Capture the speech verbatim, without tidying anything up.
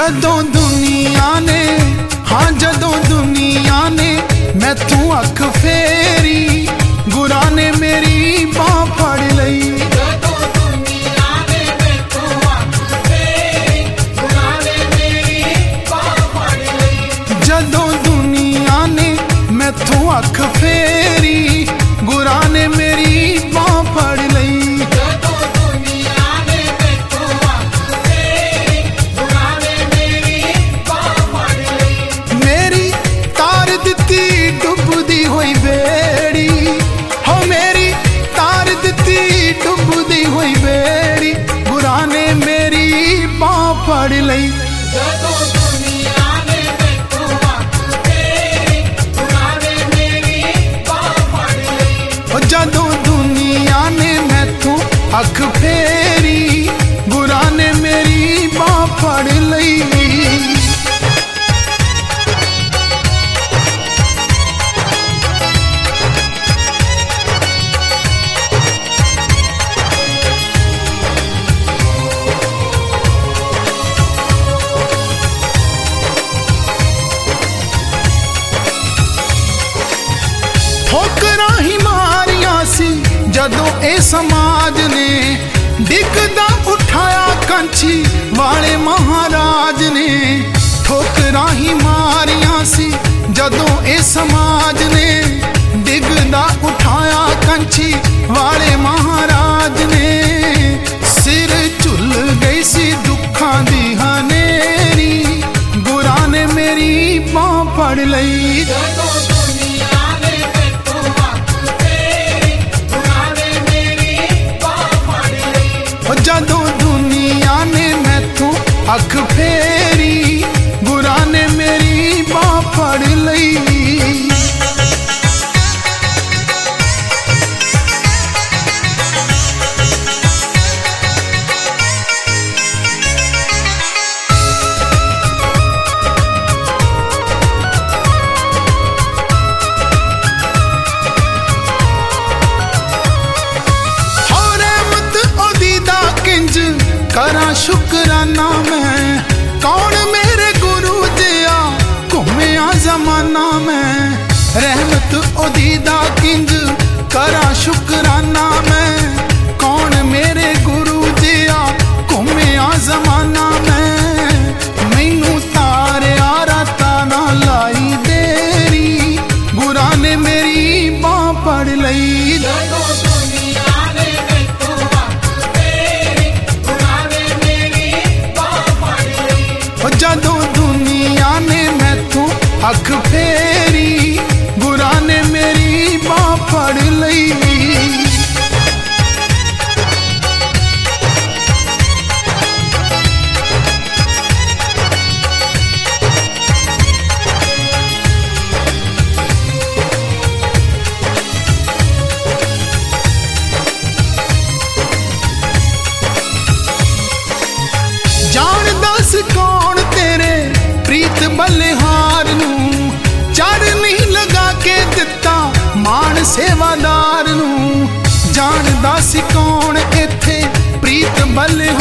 जदों दुनिया ने हाँ जदों दुनिया ने मैं तू अख फेरी, गुरां ने मेरी बांह फड़ लई। जदों दुनिया ने मैं तू अख फेरी, गुरां ने मेरी बांह फड़ लई। जदों दुनिया ने मैं तू अख फेरी, गुरां ने मेरी बांह फड़ लई। फड़ लई जदों दुनिया ने मैं तू अख फेरी, गुरां ने मेरी बांह फड़ लई। जदों दुनिया ने मैं तू अख फेरी, गुरां ने मेरी बांह फड़ लई। ठोकरां ही मारियां सी जदों ए समाज ने, डिगदा उठाया कंछी वाले महाराज ने। ठोकरां ही मारियां सी जदों ए समाज ने, डिगदा उठाया कंछी वाले महाराज ने। सिर झुल गई सी दुखां दी हनेरी, गुरां ने मेरी बांह फड़ लई। जदों दुनिया ने मैं तू अख फेरी, गुरां ने मेरी बांह फड़ लई। करा शुकराना मैं, कौन मेरे गुरु जिया घूमिया जमाना मैं। रहमत ओदीदा किंज करा शुकराना मैं, कौन मेरे गुरु जिया घूमिया जमाना मैं। मैनू तारिया राता ना लाई देरी, गुरां ने मेरी बांह फड़ लई। जदों दुनिया ने मैं तू अख फेरी, गुरां ने मेरी बांह फड़ लई। जान दस कौन तेरे प्रीत बलिहार नूं, चरनी लगा के दिता मान सेवादार नूं। जान दस कौन इत्थे प्रीत बलिहार